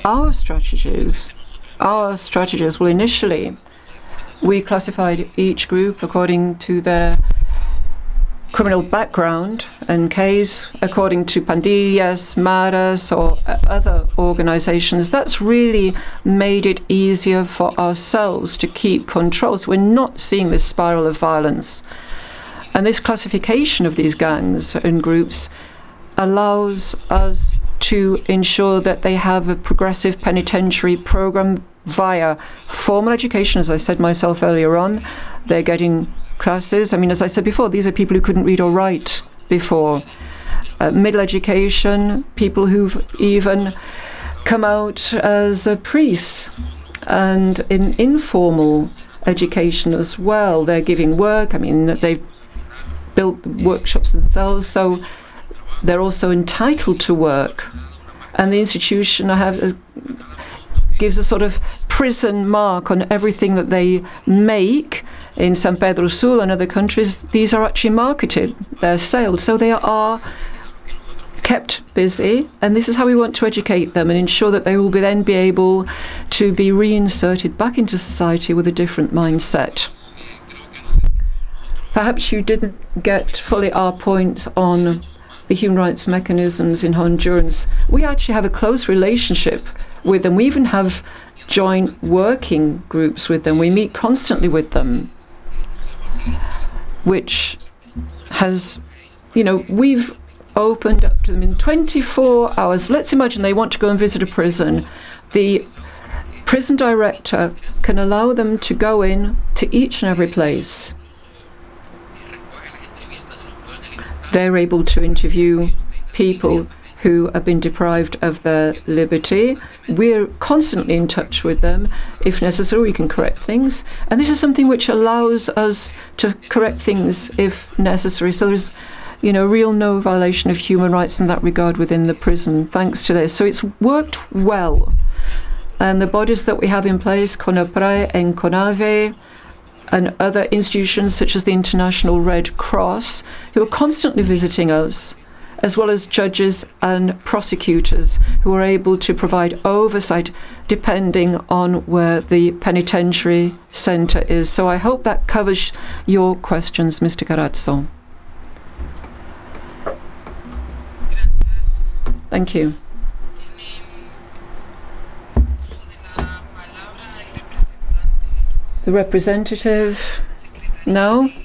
our strategies, well, initially, we classified each group according to their criminal background and case, according to pandillas, maras, or other organizations. That's really made it easier for ourselves to keep control. So we're not seeing this spiral of violence. And this classification of these gangs and groups allows us to ensure that they have a progressive penitentiary program via formal education, as I said myself earlier on. They're getting classes. I mean, as I said before, these are people who couldn't read or write before. Middle education, people who've even come out as a priest, and in informal education as well. They're giving work. I mean, they've built workshops themselves, so they're also entitled to work. And the institution gives a sort of prison mark on everything that they make. In San Pedro Sul and other countries, these are actually marketed, they're sold, so they are kept busy, and this is how we want to educate them and ensure that they will then be able to be reinserted back into society with a different mindset. Perhaps you didn't get fully our point on the human rights mechanisms in Honduras. We actually have a close relationship with them. We even have joint working groups with them. We meet constantly with them, which has, we've opened up to them in 24 hours. Let's imagine they want to go and visit a prison. The prison director can allow them to go in to each and every place. They're able to interview people who have been deprived of their liberty. We're constantly in touch with them. If necessary, we can correct things. And this is something which allows us to correct things if necessary. So there's, real no violation of human rights in that regard within the prison, thanks to this. So it's worked well. And the bodies that we have in place, CONAPRE and CONAVE, and other institutions such as the International Red Cross, who are constantly visiting us, as well as judges and prosecutors who are able to provide oversight depending on where the penitentiary centre is. So I hope that covers your questions, Mr. Carazo. Thank you. The representative now.